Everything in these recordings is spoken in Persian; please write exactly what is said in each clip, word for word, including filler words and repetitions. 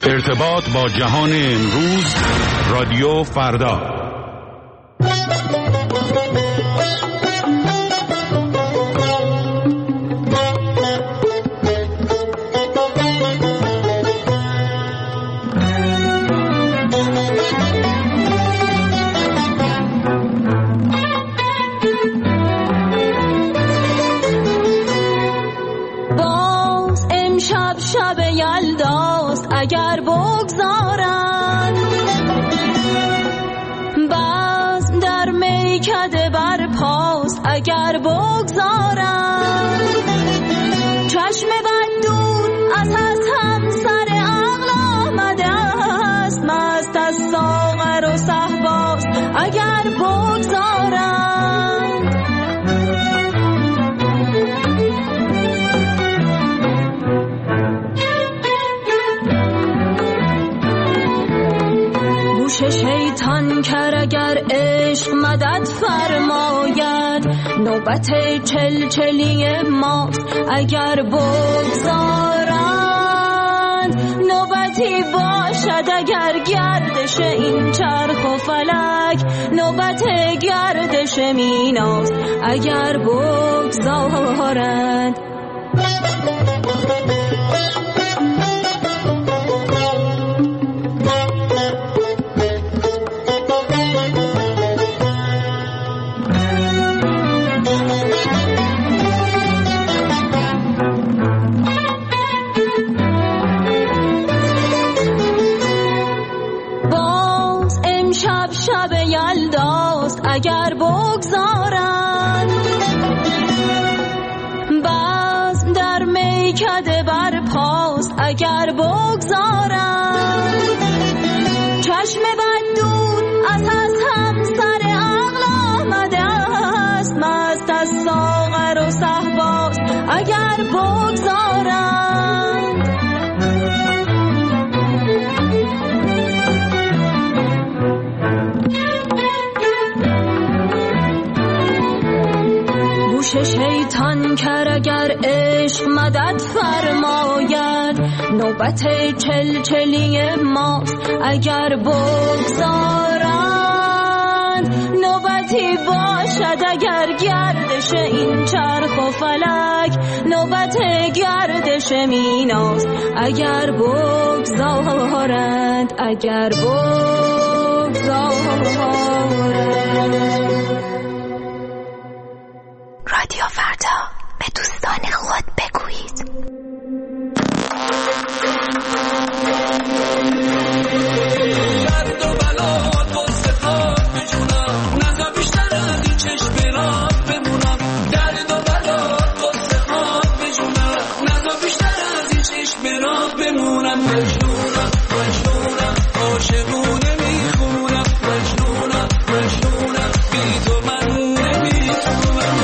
ارتباط با جهان امروز، رادیو فردا. باز امشب شب یلداست اگر بگذارن، بزم در میکده بر پاست اگر بگذارن، چشم بد دور از از همسر عقل آمده است، مست از ساغر و صهباست اگر بگذارن. گوش شیطان کر اگر عشق مدد فرماید، نوبت چلچلی ماست اگر بگذارند، نوبتی باشد اگر گردش این چرخ و فلک، نوبت گردش میناست اگر بگذارند. شب یلداست اگر بگذارن، بزم در میکده بر پاست اگر بگذارن، چشم بد دور از از همسر عقل آمده است، مست از ساغر و صهباست اگر بگذارن. شیطان کر اگر عشق مدد فرماید، نوبت چلچلی ماست اگر بگذارند، نوبتی باشد اگر گردش این چرخ و فلک، نوبت گردش میناست اگر بگذارند، اگر بگذارند. رادیو فردا، به دوستان خود بگویید. درد و بلات با صفات بجونم، نزا بیشتر از این چشم رات بمونم. درد و بلات با صفات بجونم، نزا بیشتر از این چشم رات بمونم. مجنونم مجنونم عاشقونه میخونم، مجنونم مجنونم بی تو من نمیتونم.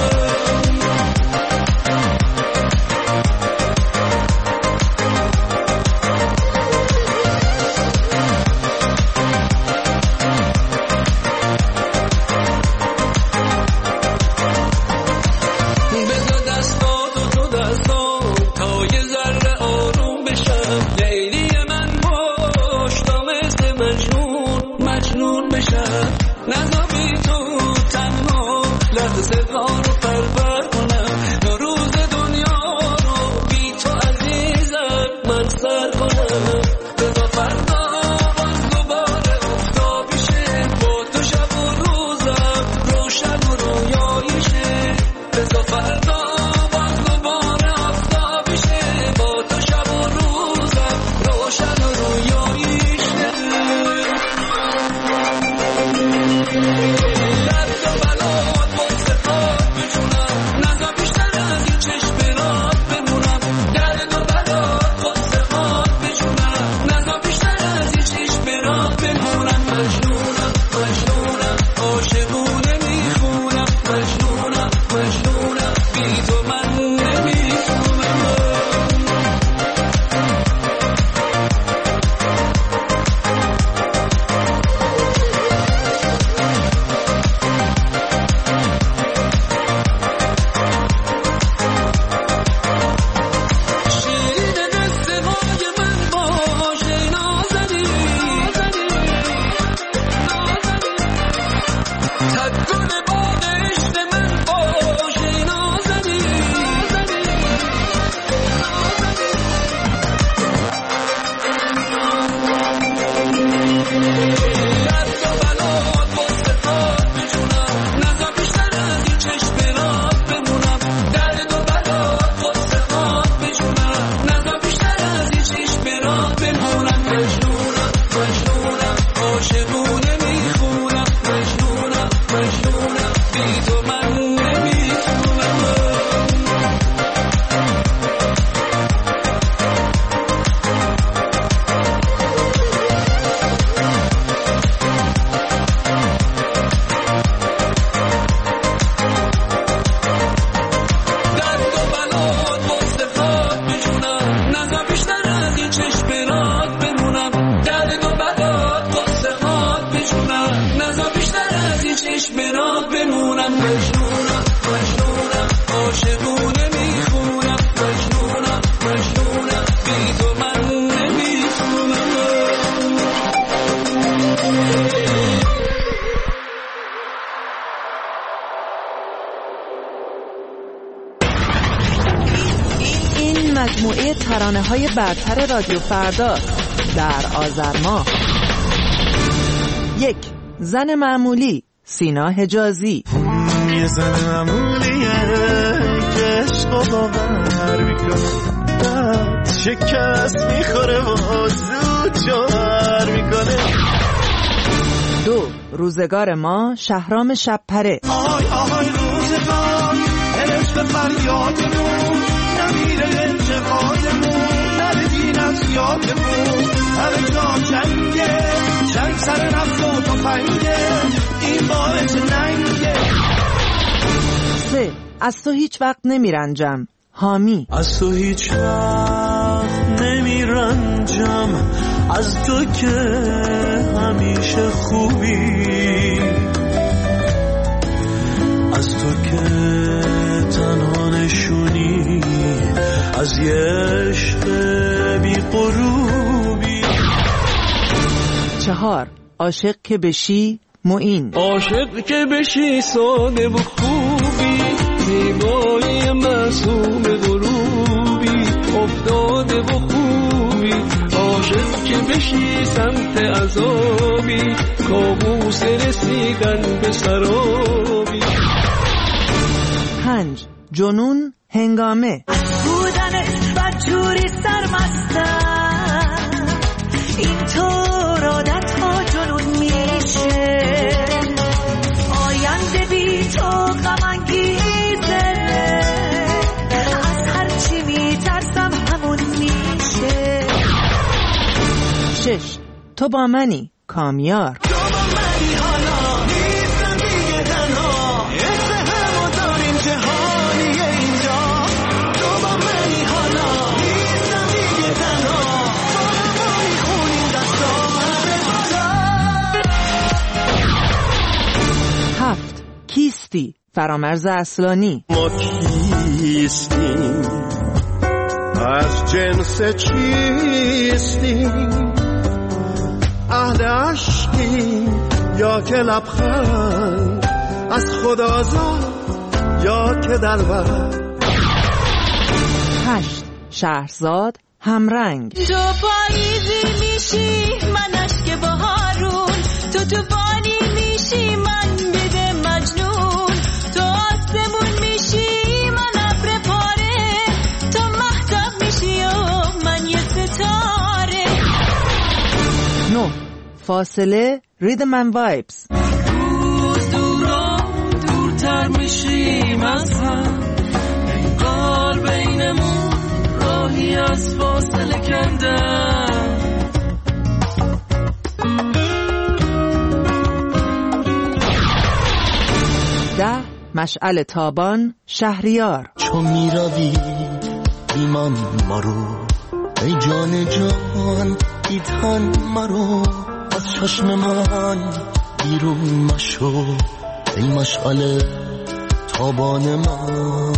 ترانه‌های برتر رادیو فردا در آذر ماه. یک، زن معمولی، سینا حجازی. یه زن معمولیه که عشق و باور میکنه، بعد شکست میخوره و زود جوهر میکنه. دو، روزگار ما، شهرام شبپره. آهای آهای روزگار هرش به فریادمون، نمیره انتقادمون، نردین از یادمون، همه جا جنگه، جنگ سر نفت و تفنگه، این باعث ننگه. سه، از تو هیچ وقت نمیرنجم، حامی. از تو هیچ وقت نمیرنجم، از تو که همیشه خوبی، از تو که تنها نشونی از یه عشق بی غروبی. چهار، عاشق که بشی، معین. عاشق که بشی ساده و خوبی، زیبایی معصوم غروبی، افتاده و خوبی. عاشق که بشی سمت عذابی، کابوس رسیدن به سرابی. پنج، جنون هنگامه. بودنت بدجوری سرمستم، این طور عادت ها جنون میشه، آینده بی تو غم انگیزه، از هرچی میترسم همون میشه. شش، تو با منی، کامیار. هفت، کیستی، فرامرز اصلانی. ما کیستیم، از جنس چیستیم، اهل عشقیم یا که لبخند، از خدا زاد یا که دلبر. هشت، شهرزاد همرنگ. تو پاییزی میشی من اشک بهارون، تو توفانی میشی من بده مجنون، تو آسمون میشی من ابر پاره، تو مهتاب میشی و من یه ستاره. نه، فاصله، ریدم اند وایبز. روز دورا دورتر میشیم از هم، انگار بینمون راهی از فاصله کندن. ده، مشعل تابان، شهریار. چون میروی بیمان مرو، ای جان جان بی تن مرو، از چشم من بیرون مشو، ای مشعل تابان من.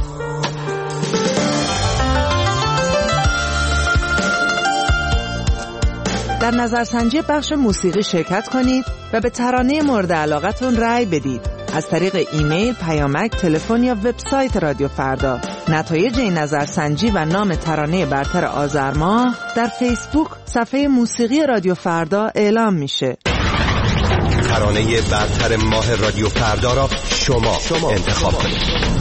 در نظرسنجی بخش موسیقی شرکت کنید و به ترانه مورد علاقتون رأی بدید از طریق ایمیل، پیامک، تلفن یا وبسایت رادیو فردا. نتایج این نظرسنجی و نام ترانه برتر آذر ماه در فیسبوک صفحه موسیقی رادیو فردا اعلام میشه. ترانه برتر ماه رادیو فردا را شما, شما انتخاب کنید.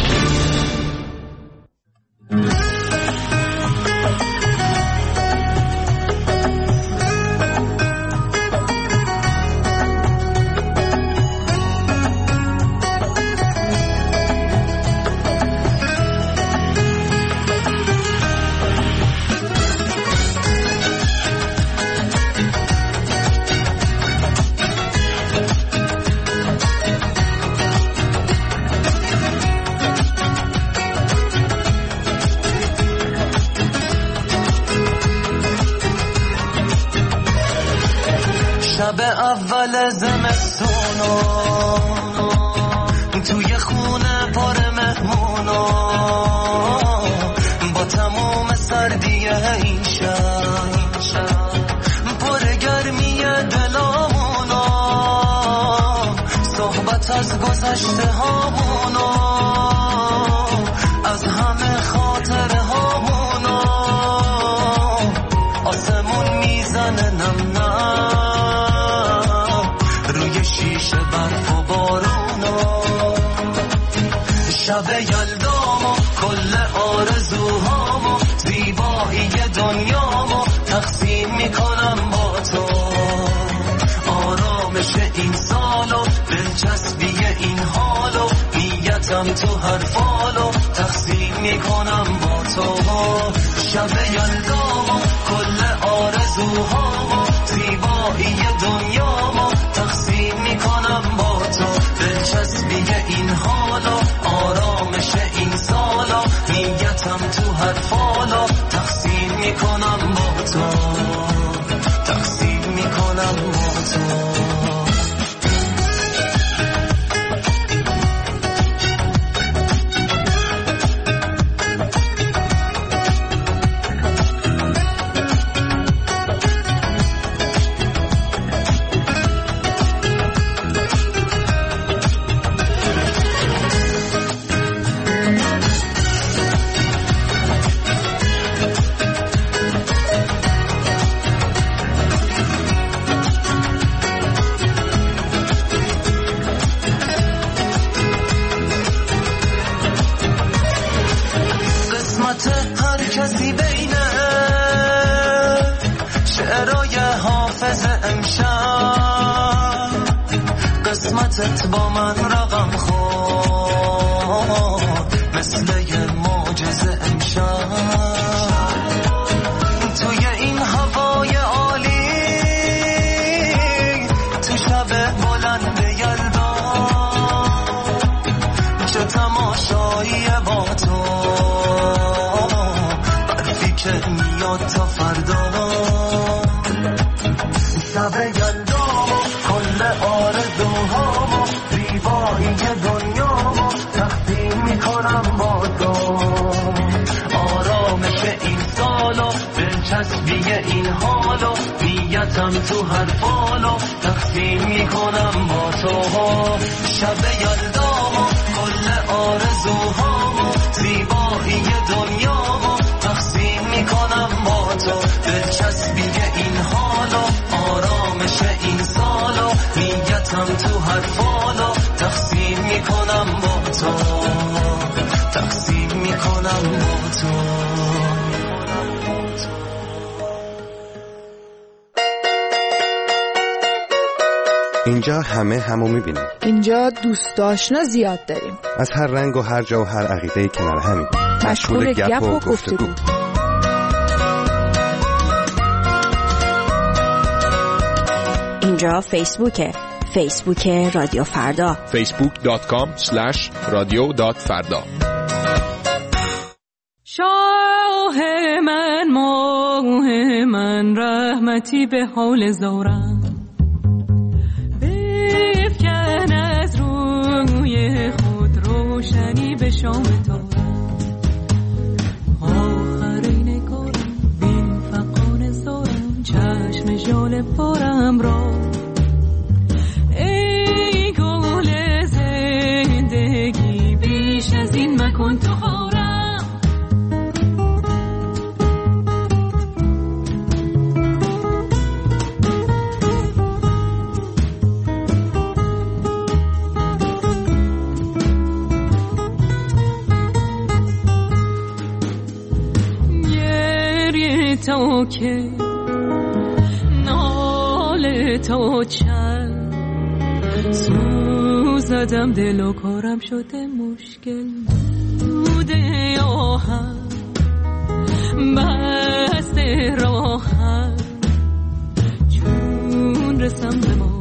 شب اول زمستونو توی خونه پر مهمونو، با تمام سردی این شب پر گرمی دلامونو، صحبت از گذشته هامونو، از همه خاطره هامونو. شب یلدامو کل آرزوهامو زیبایی دنیامو تقسیم میکنم با تو آرامش این سالو دلچسبی این حالو نیتم تو هر فالو تقسیم میکنم با تو شب یلدامو کل آرزوهامو زیبایی دنیامو تقسیم میکنم با تو دلچسبی این حالو آرامش این سالو نیتم تو هر فالو تقسیم میکنم با تو تقسیم میکنم با تو قسمتت با من رقم خورد مثل یه معجزه امشب توی این هوای عالی تو شب بلند یلدا چه تماشایی با تو برفی که میاد تا فردا شب یلدا کل آرزوهامو زیبایی دنیامو تقسیم میکنم با تو آرامش این سالو دلچسبی این حالو نیتم تو هر فالو تقسیم میکنم با تو شب یلدامو کل آرزوهامو زیبایی دنیامو تقسیم میکنم با تو دلچسبی این حالو آرامش این سالو نیتم تو هر فالو تقسیم میکنم با تو تقسیم میکنم با تو اینجا همه همو میبینیم. اینجا دوست آشنا زیاد داریم. از هر رنگ و هر جا و هر عقیده‌ای کنار همیم. مشغول گپ و گفتگو. اینجا فیسبوکه. فیسبوک رادیو فردا. فیسبوک دات کام اسلش رادیو دات فردا. شاه من ماه من رحمتی به حال زارم بفکن از روی خود روشنی به شام تارم آخرین کارم بین فقان زارم چشم ژاله پارم را ای گل زندگی بیش از این مکن تو خارم تو که ناله تو چند سوزدم دل و کارم شده مشکل بوده آهم بسته راهم چون رسم به ماهم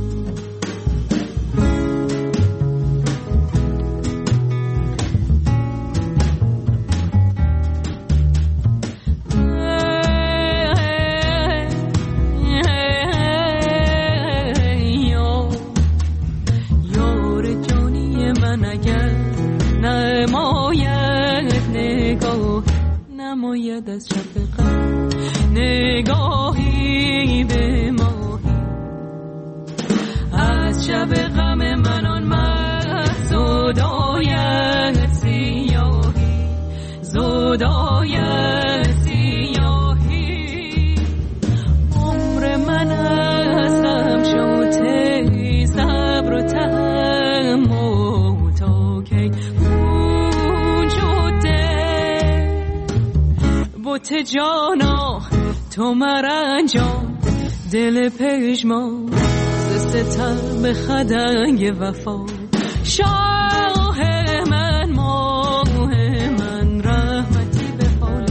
نماید از شفقت نگاهی به ماهی از شب غم من آن مست زدایت سیاهی زدایت سیاهی عمر من از غم شده صبر و تحمل تا کی جانا تو مرنجان دل پژمان ز ستم خدنگ وفا شاه من ماه من رحمتی به فال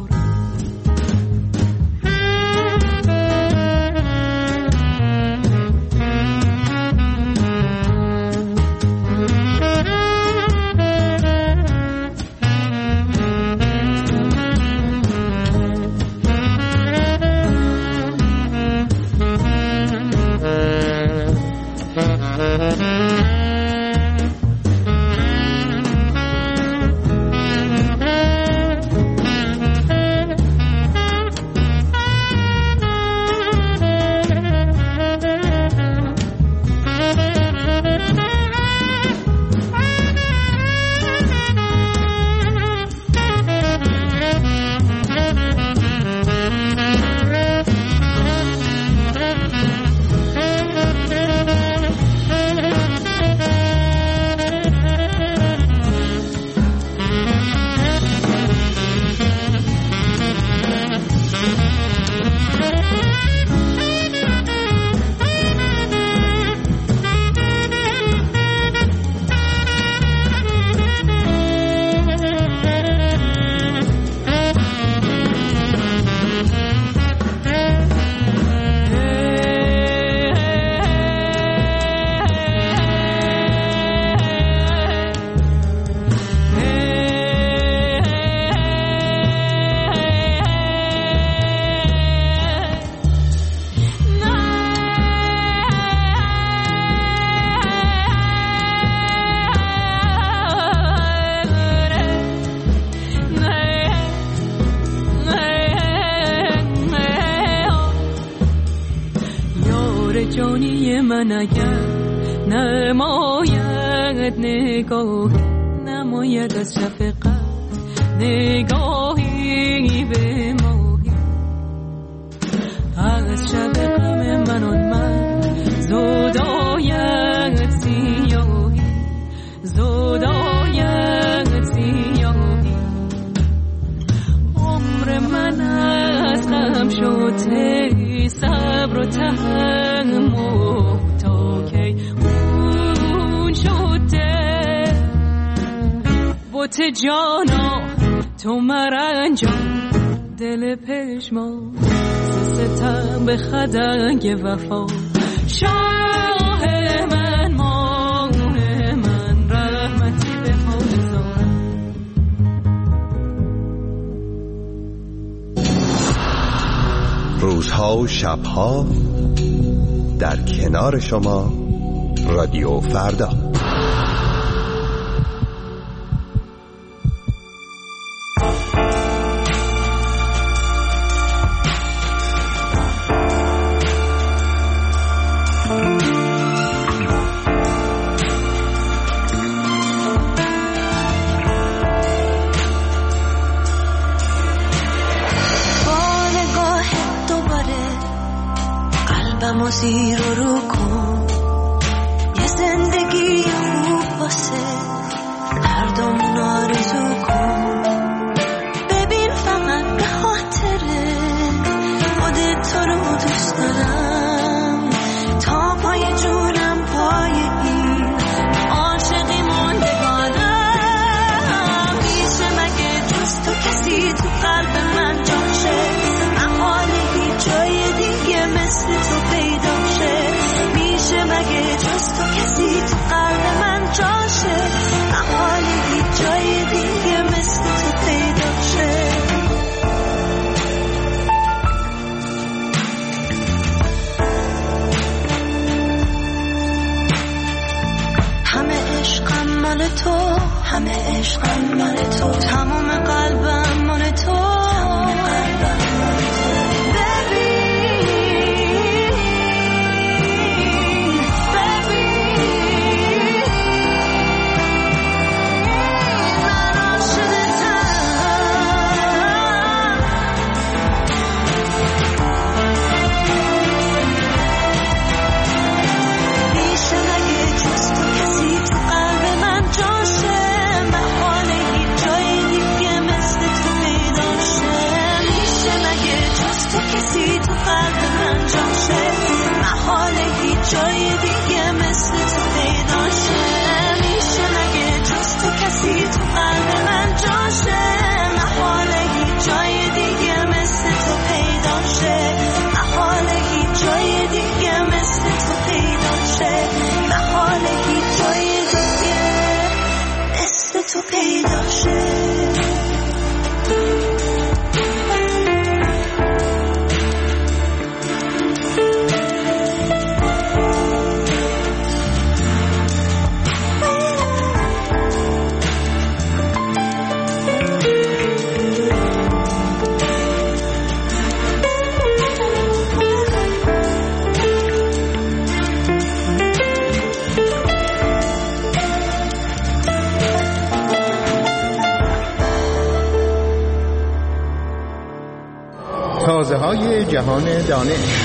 جانی من اگر نماید نگاه نماید از شفقت نگاهی به ماهی از شب غم من آن من زوداید سیاهی زوداید سیاهی عمر من از غم شده صبر و تحمل تا کی اون شده بوت جانا تو مرنجان دل پشمان ستم به خدنگ وفا شاه من ماه من رحمتی به حال زارم روزها و شبها در کنار شما رادیو فردا. و زیر و رو کن یه زندگی خوب واسه هردمون آرزو کن ببین فقط به خاطره خودت تو رو دوست دارم تا پای جونم پای این عاشقی موندگارم میشه مگه جز تو کسی تو قلب من جاشه محاله هیچ جای دیگه مثل تو پیدا شه میشه مگه جز تو کسی تو قلب من جاشه محاله هیچ جای دیگه مثل تو پیدا شه همه عشقم مال تو همه عشقم مال تو تمام قلبم مال تو میشه جای دیگه مثل تو پیدا شه. میشه مگه جز تو کسی تو قلب من جاشه؟ محاله هیچ جای دیگه مثل تو پیدا شه. محاله هیچ جای دیگه مثل تو پیدا شه. محاله هیچ جای دیگه مثل تو پیدا شه. تازه های جهان دانش.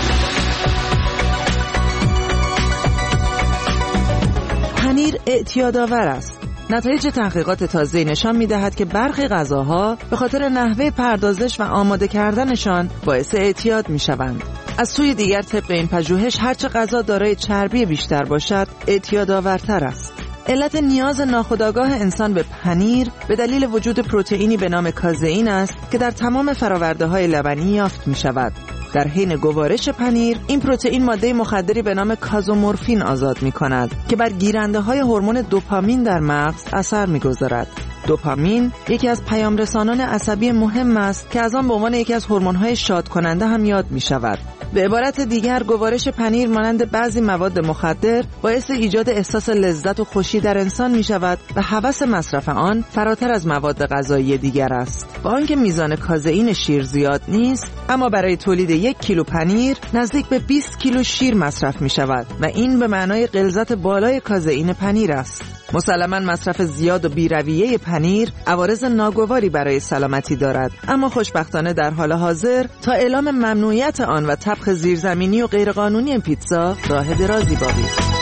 پنیر اعتیادآور است. نتایج تحقیقات تازه نشان می‌دهد که برخی غذاها به خاطر نحوه پردازش و آماده کردنشان باعث اعتیاد می‌شوند. از سوی دیگر طبق این پژوهش هرچه غذا دارای چربی بیشتر باشد اعتیادآورتر است. علت نیاز ناخودآگاه انسان به پنیر به دلیل وجود پروتئینی به نام کازئین است که در تمام فرآورده‌های لبنی یافت می‌شود. در حین گوارش پنیر این پروتئین ماده مخدری به نام کازومورفین آزاد می‌کند که بر گیرنده‌های هورمون دوپامین در مغز اثر می‌گذارد. دوپامین یکی از پیامرسانان عصبی مهم است که از آن به عنوان یکی از هورمون‌های شادکننده هم یاد می‌شود. به عبارت دیگر گوارش پنیر مانند بعضی مواد مخدر باعث ایجاد احساس لذت و خوشی در انسان می شود و هوس مصرف آن فراتر از مواد غذایی دیگر است. با آنکه میزان کازئین شیر زیاد نیست، اما برای تولید یک کیلو پنیر نزدیک به بیست کیلو شیر مصرف می شود و این به معنای غلظت بالای کازئین پنیر است. مسلماً مصرف زیاد و بی‌رویه پنیر عوارض ناگواری برای سلامتی دارد، اما خوشبختانه در حال حاضر تا اعلام ممنوعیت آن و طبخ زیرزمینی و غیرقانونی پیتزا راه درازی باقی است.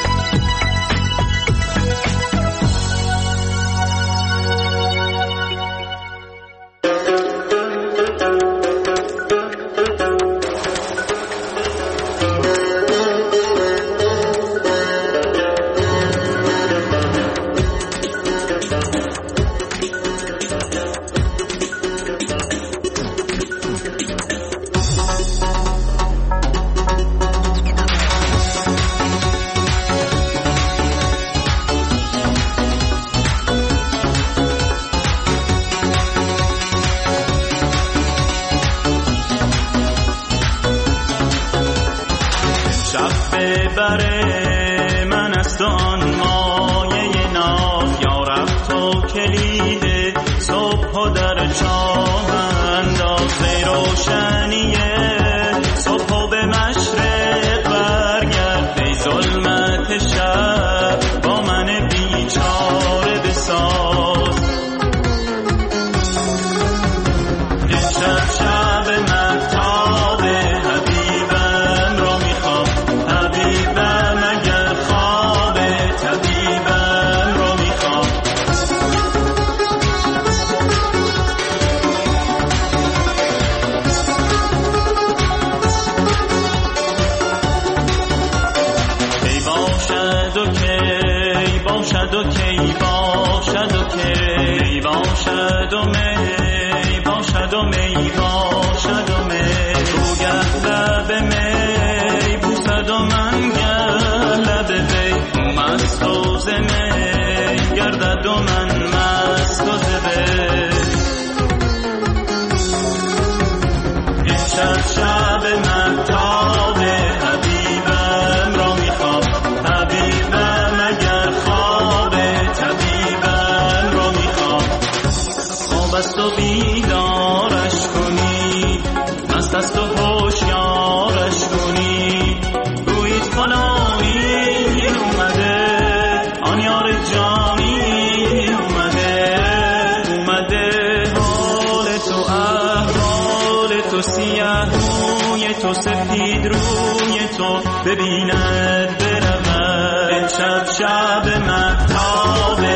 بره من است آن مایه ناف، یا رفت و کلید صبح و در چاه انداز روشنیه صبح و به مشرق برگرد ای ظلمت شب با من بیچاره بساز. امشب شب مهتاب حبیبم را میخوام، حبیبم اگر خواب طبیبم را میخوام. ای باشد و کی باشد و کی باشد و کی باشد و می باشد و می باشد و می تو گه لب می بوسد و من گه لب وی مست و زمی گردد و من مست و زبی. امشب شب مهتاب حبیبم را میخوام، حبیبم اگر خواب طبیبم را میخوام. خواب است و بیدارش کنی، مست است و هوشیارش کنی، گویید فلانی اومده، آن یار جانی اومده، اومده حال تو احوال تو سیاه روی تو سفید روی تو ببیند برود. امشب شب مهتاب